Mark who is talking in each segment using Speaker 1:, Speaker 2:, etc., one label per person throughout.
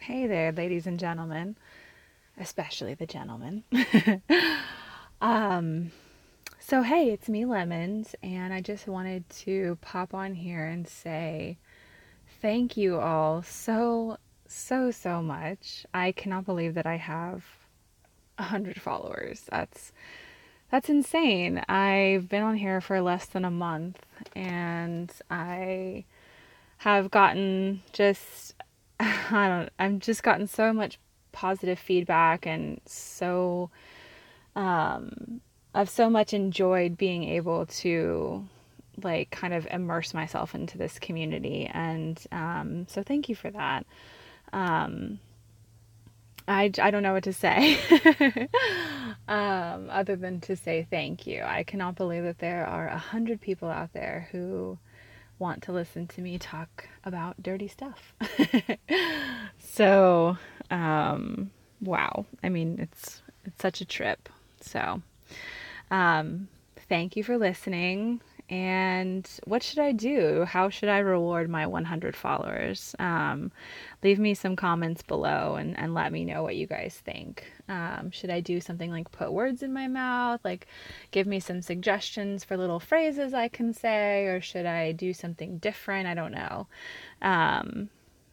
Speaker 1: Hey there, ladies and gentlemen, especially the gentlemen. um, so, hey, it's me, Lemons, and I just wanted to pop on here and say thank you all so much. I cannot believe that I have 100 followers. That's insane. I've been on here for less than a month, and I have gotten just I've just gotten so much positive feedback and I've so much enjoyed being able to like kind of immerse myself into this community, and so thank you for that. I don't know what to say other than to say thank you. I cannot believe that there are 100 people out there who want to listen to me talk about dirty stuff. So, wow. I mean, it's such a trip. So, um, thank you for listening. And what should I do? How should I reward my 100 followers? Leave me some comments below and let me know what you guys think. Should I do something like put words in my mouth? Like give me some suggestions for little phrases I can say? Or should I do something different? I don't know. Um,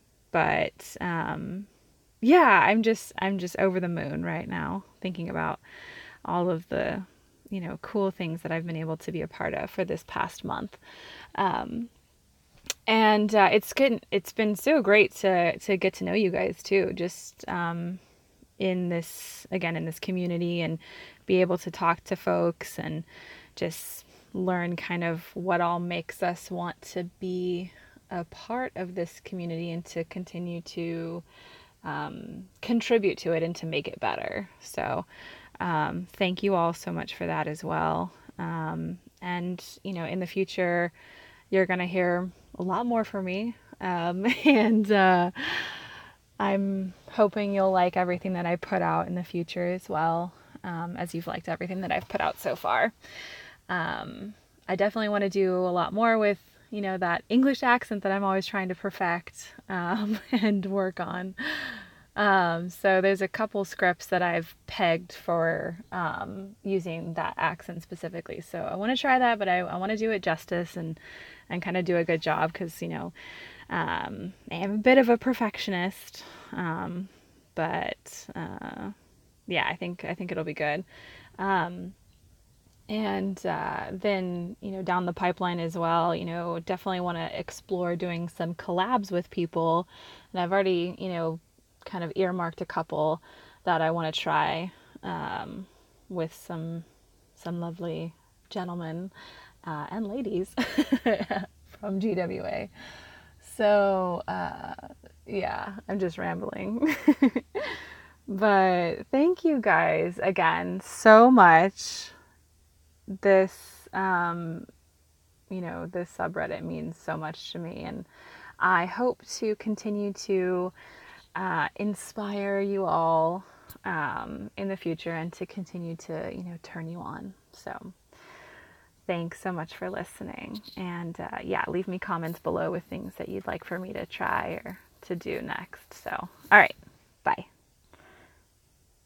Speaker 1: but yeah, I'm just over the moon right now thinking about all of the cool things that I've been able to be a part of for this past month. And it's good. It's been so great to get to know you guys too. Just in this community, and be able to talk to folks and just learn kind of what all makes us want to be a part of this community and to continue to contribute to it and to make it better. So thank you all so much for that as well. And in the future, you're gonna hear a lot more from me. And I'm hoping you'll like everything that I put out in the future as well, as you've liked everything that I've put out so far. I definitely want to do a lot more with, that English accent that I'm always trying to perfect and work on. So there's a couple scripts that I've pegged for using that accent specifically. So I want to try that, but I want to do it justice and kind of do a good job because, I am a bit of a perfectionist. But yeah, I think it'll be good. And then, down the pipeline as well, definitely want to explore doing some collabs with people. And I've already, kind of earmarked a couple that I want to try with some lovely gentlemen and ladies from GWA. So, yeah, I'm just rambling. But thank you guys again so much. This this subreddit means so much to me, and I hope to continue to inspire you all in the future, and to continue to turn you on. So thanks so much for listening, and yeah, leave me comments below with things that you'd like for me to try or to do next. So all right, bye.